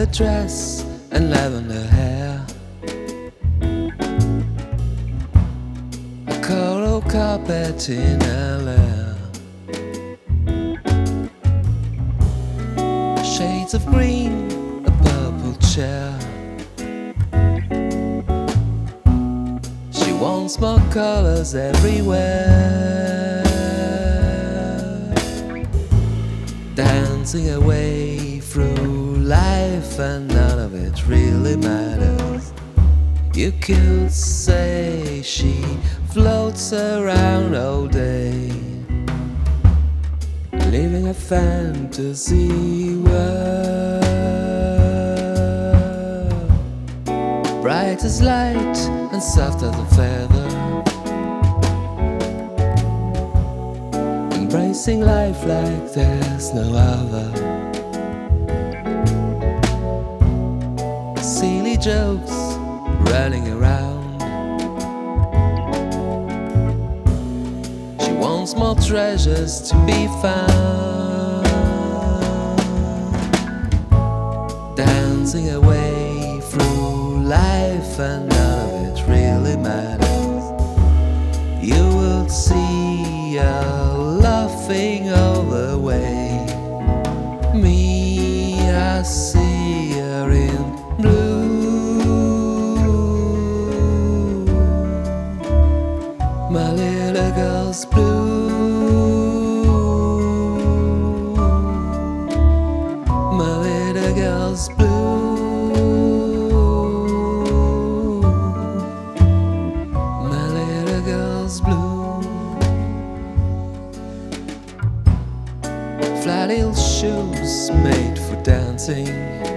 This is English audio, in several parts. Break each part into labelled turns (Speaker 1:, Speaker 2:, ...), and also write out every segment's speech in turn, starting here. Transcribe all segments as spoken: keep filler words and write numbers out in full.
Speaker 1: violet dress and lavender hair, a coral carpet in her lair, shades of green, a purple chair. She wants more colors everywhere, dancing away through life, and none of it really matters. You could say she floats around all day, living a fantasy world, bright as light and soft as a feather, embracing life like there's no other. Silly jokes running around, she wants more treasures to be found, dancing away through life, and none of it really matters. You will see her laughing all the way. Me, I see her in blue. My little girl's blue. My little girl's blue. My little girl's blue. Flat heel shoes made for dancing,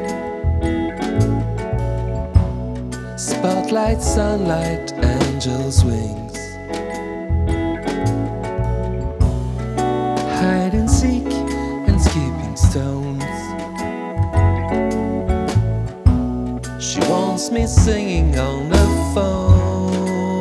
Speaker 1: spotlight, sunlight, angel's wings, hide and seek and skipping stones. She wants me singing on the phone,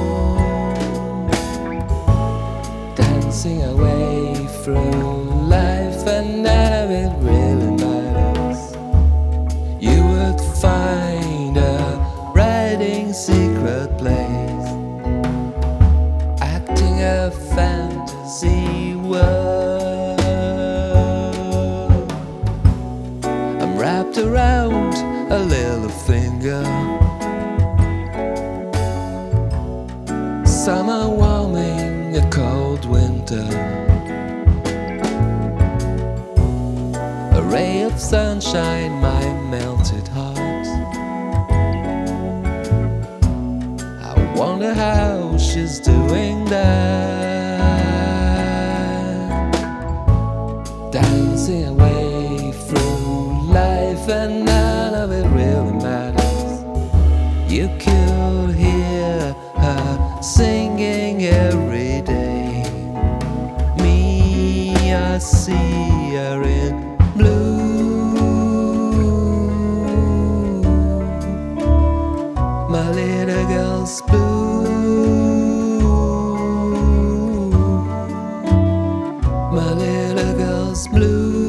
Speaker 1: dancing away through life, and none of it really matters. You would find a writing secret place, acting a fantasy world. I'm wrapped around a little finger, summer warming a cold winter, a ray of sunshine, my melted heart. I wonder how she's doing that, dancing away through life, and none of it really matters. You could hear her singing every day. Me, I see her in blue. My little girl's blue. My little girl's blue.